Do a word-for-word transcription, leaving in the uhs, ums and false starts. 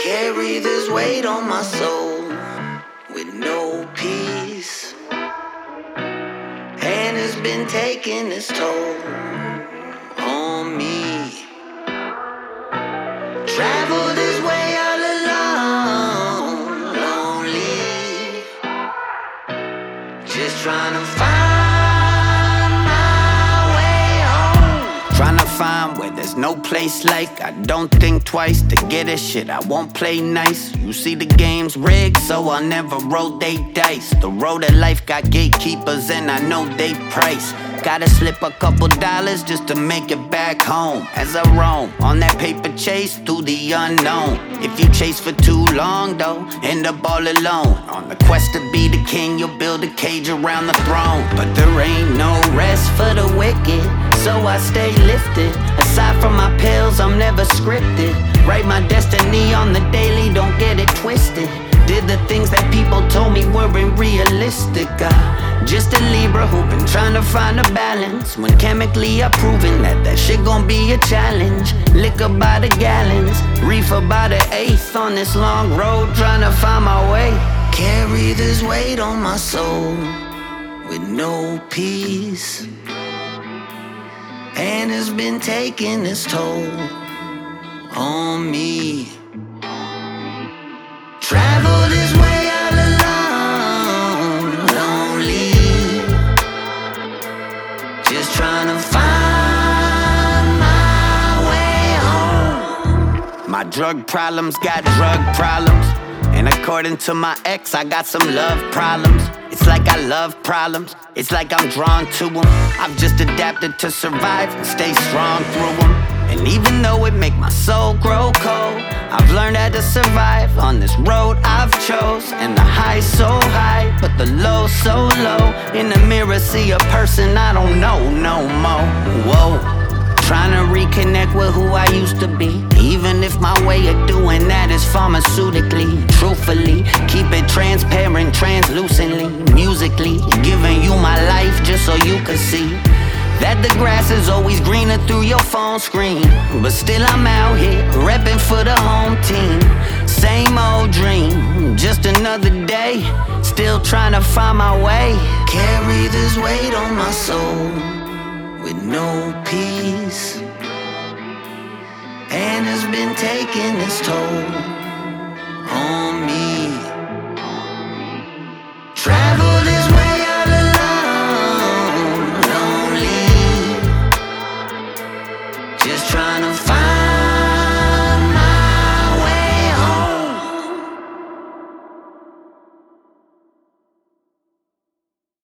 Carry this weight on my soul with no peace, and it's been taking its toll on me. Travel this way all alone, lonely, just trying to find my way home. Trying to find where there's no place like. I don't think twice to get a shit, I won't play nice. You see the game's rigged, so I'll never rotate dice. The road of life got gatekeepers and I know they price. Gotta slip a couple dollars just to make it back home. As I roam on that paper chase through the unknown. If you chase for too long though, end up all alone. On the quest to be the king, you'll build a cage around the throne. But there ain't no rest for the wicked, so I stay lifted. Aside from my pills, I'm never scripted. Write my destiny on the daily, don't get it twisted. Did the things that people told me weren't realistic. uh, Just a Libra who been trying to find a balance, when chemically I've proven that that shit gon' be a challenge. Liquor by the gallons, reefer by the eighth. On this long road trying to find my way. Carry this weight on my soul with no peace, and it's been taking its toll on me. Travel this way all alone, lonely, just trying to find my way home. My drug problems got drug problems, and according to my ex, I got some love problems. It's like I love problems, it's like I'm drawn to them. I've just adapted to survive and stay strong through them. And even though it make my soul grow cold, I've learned how to survive on this road I've chose. And the high so high, but the low so low. In the mirror see a person I don't know no more. Whoa, trying to reconnect with who I used to be, even if my way of doing that is pharmaceutically. Truthfully, keep it transparent, translucently, musically, giving you my life just so you could see that the grass is always greener through your phone screen. But still I'm out here, repping for the home team. Same old dream, just another day, still trying to find my way. Carry this weight on my soul with no peace, and it's been taking its toll